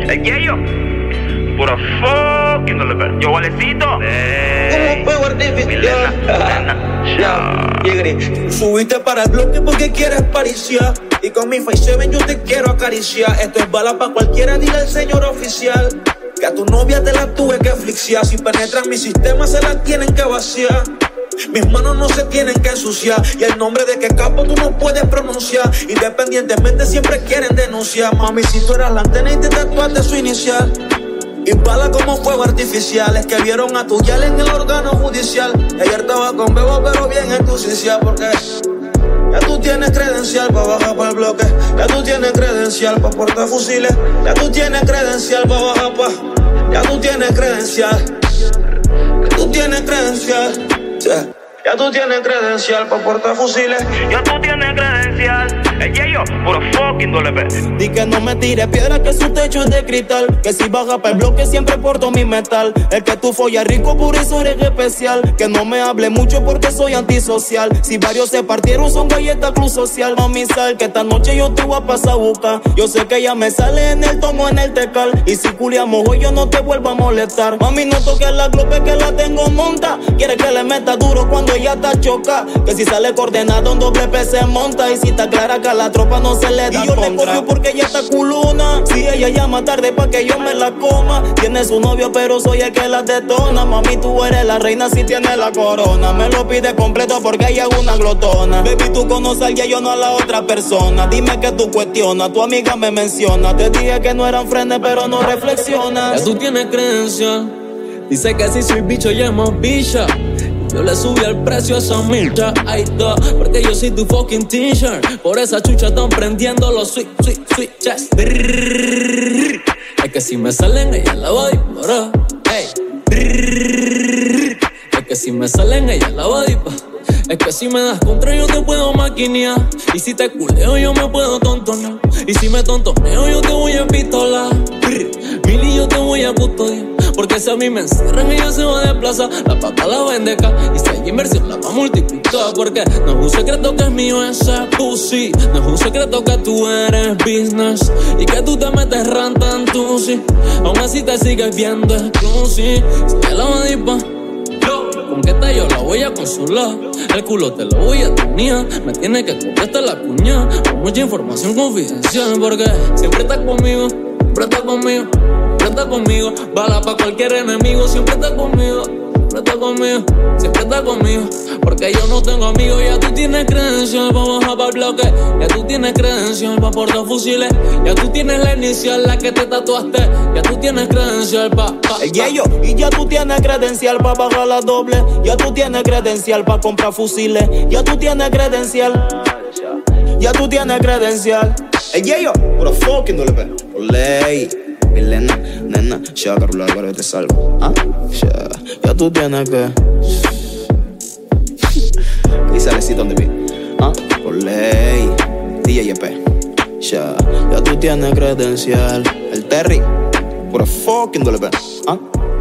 El Yeyo, puro fucking golpe. Yo Valecito. Como fuego artificial. Subiste para el bloque porque quieres pariciar. Y con mi Face 7 yo te quiero acariciar. Esto es bala pa' cualquiera, dile al señor oficial. Que a tu novia te la tuve que asfixiar. Si penetran mi sistema se la tienen que vaciar. Mis manos no se tienen que ensuciar. Y el nombre de que capo tú no puedes pronunciar. Independientemente siempre quieren denunciar. Mami, si tú eras la antena y te tatuaste su inicial. Y bala como fuego artificial. Es que vieron a tu yal en el órgano judicial. Ayer estaba con Bebo pero bien entusiasmado. Porque ya tú tienes credencial pa' bajar pa' el bloque. Ya tú tienes credencial pa' portar fusiles. Ya tú tienes credencial pa' bajar pa'. Ya tú tienes credencial. Ya tú tienes credencial. Ya tú tienes credencial pa' portar fusiles. Ya tú tienes credencial. El Yeyo, puro fucking golpe. Di que no me tires piedra, que su techo es de cristal. Que si baja pa' el bloque siempre porto mi metal. El que tú follas rico, puro y sobre especial. Que no me hable mucho porque soy antisocial. Si varios se partieron son galletas club social. Mami, sal que esta noche yo te voy a pasar a buscar. Yo sé que ella me sale en el tomo, en el tecal. Y si culiamos hoy yo no te vuelvo a molestar. Mami, no toques la globe que la tengo monta. Quiere que le meta duro cuando ella está choca. Que si sale coordenado un doble P se monta. Y si está clara que a la tropa no se le da. Y yo le confío porque ella está culona. Si ella llama tarde pa' que yo me la coma. Tiene su novio pero soy el que la detona. Mami, tú eres la reina si tienes la corona. Me lo pide completo porque ella es una glotona. Baby, tú conoces a alguien, yo no a la otra persona. Dime que tú cuestionas, tu amiga me menciona. Te dije que no eran frenes pero no reflexionas. Ya tú tienes creencia. Dice que si soy bicho llamo bicha. Yo le subí el precio a esa milcha. Ahí está, porque yo soy tu fucking t-shirt. Por esa chucha están prendiendo los switches. Es que si me salen ella la va a disparar. Hey. Es que si me salen ella la va a disparar. Es que si me das contra yo te puedo maquinear. Y si te culeo yo me puedo tontonear. Y si me tontoneo yo te voy a pistolar. Mili yo te voy a custodiar. Porque si a mí me encierran ella se va a desplazar. La papa la va a endecar. Y si hay inversión la va a multiplicar. Porque no es un secreto que es mío ese pussy. No es un secreto que tú eres business. Y que tú te metes rantan tú sí. Aún así te sigues viendo exclusive. Si ella la va a disparar, con que esta yo la voy a consolar. El culo te lo voy a tener. Me tiene que copiarte la cuña. Con mucha información confidencial. Porque siempre estás conmigo. Siempre estás conmigo. Siempre estás conmigo. Bala pa' cualquier enemigo. Siempre estás conmigo. Siempre estás conmigo. Siempre estás conmigo. Porque yo no tengo amigos. Ya tú tienes credencial pa' bajar pa' el bloque. Ya tú tienes credencial pa' portar fusiles. Ya tú tienes la inicial, la que te tatuaste. Ya tú tienes credencial pa' el Yeyo. Y ya tú tienes credencial pa' bajar la doble. Ya tú tienes credencial pa' comprar fusiles. Ya tú tienes credencial. Ya tú tienes credencial. El Yeyo, puro fucking dolpe. Oley, Milena, nena, ya Carlos Álvaro te salvo. Ah, ya tú tienes que. Y salecito donde vi. Ah, oley, DJP. Ya tú tienes credencial. El Terry, puro fucking dolpe. Ah.